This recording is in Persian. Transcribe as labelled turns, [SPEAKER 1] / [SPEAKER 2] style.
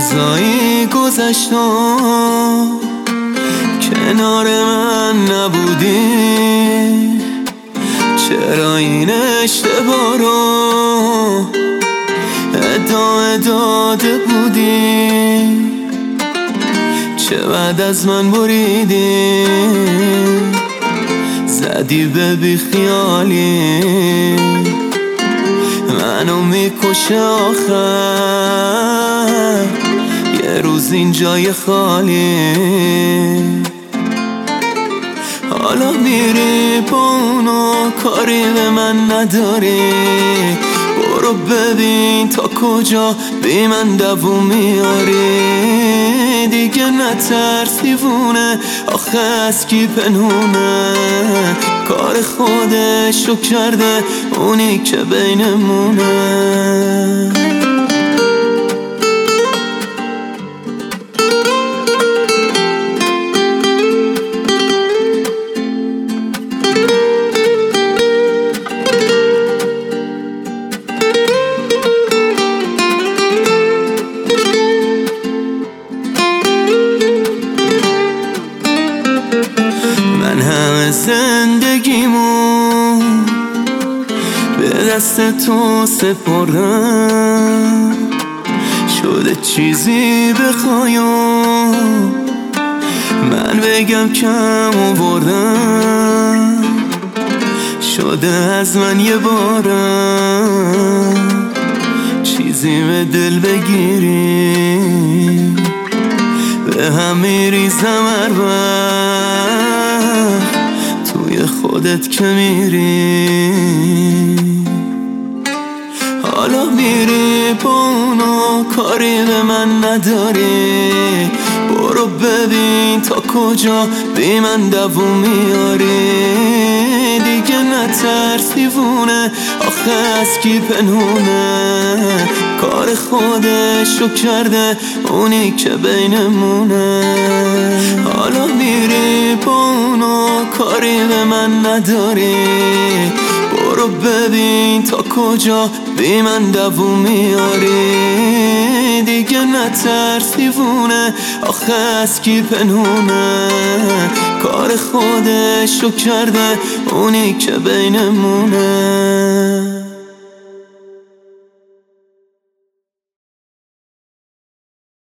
[SPEAKER 1] روزایی گذشتم کنار من نبودی، چرا این اشتباه رو ادامه داده بودی؟ چه بعد از من بریدی، زدی به بیخیالی، منو میکشه آخر یه روز این جای خالی. حالا میری با اونو کاری به من نداری، برو ببین تا کجا بی من دووم میاری. دیگه نترس دیوونه، آخه از کی پنهونه، کار خودشو کرده اونی که بینمونه. من همه زندگیمو به دست تو سپردم، شده چیزی بخوایم من بگم کم آوردم، شده از من یه بارم چیزی به دل بگیری، به هم میریزم هر وقت توی خودت که میری. حالا میری با اونو کاری به من نداری، برو ببین تا کجا بی من دووم میاری. دیگه نترس دیوونه، آخه از کی پنهونه، کار خودشو کرده اونی که بینمونه. حالا میری با اونو کاری به من نداری، برو ببین تا کجا بی من دووم میاری. دیگه نترس دیوونه، آخه از کی پنهونه، کار خودشو کرده اونی که بینمونه.